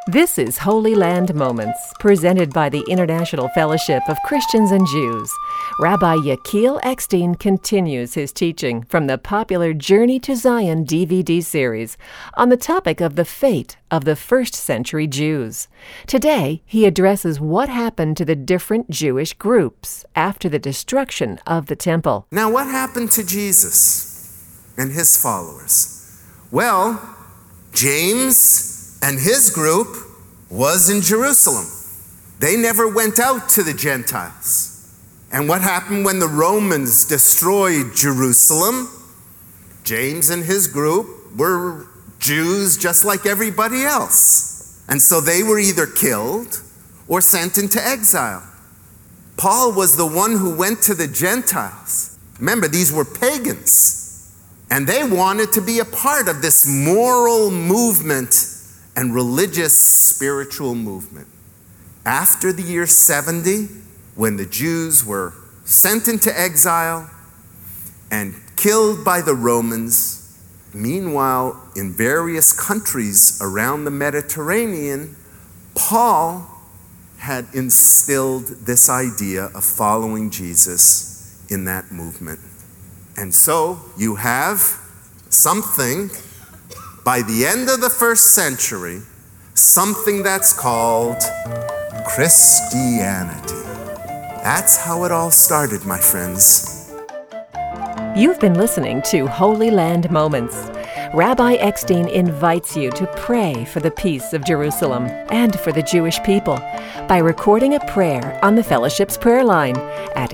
This is Holy Land Moments, presented by the International Fellowship of Christians and Jews. Rabbi Yechiel Eckstein continues his teaching from the popular Journey to Zion DVD series on the topic of the fate of the first-century Jews. Today, he addresses what happened to the different Jewish groups after the destruction of the temple. Now, what happened to Jesus and his followers? Well, James and his group was in Jerusalem. They never went out to the Gentiles. And what happened when the Romans destroyed Jerusalem? James and his group were Jews just like everybody else. And so they were either killed or sent into exile. Paul was the one who went to the Gentiles. Remember, these were pagans. And they wanted to be a part of this moral movement and religious spiritual movement. After the year 70, when the Jews were sent into exile and killed by the Romans, meanwhile, in various countries around the Mediterranean, Paul had instilled this idea of following Jesus in that movement. And so you have something, by the end of the first century, something that's called Christianity. That's how it all started, my friends. You've been listening to Holy Land Moments. Rabbi Eckstein invites you to pray for the peace of Jerusalem and for the Jewish people by recording a prayer on the Fellowship's prayer line at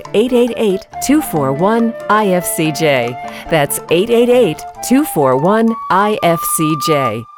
888-241-IFCJ. That's 888-241-IFCJ.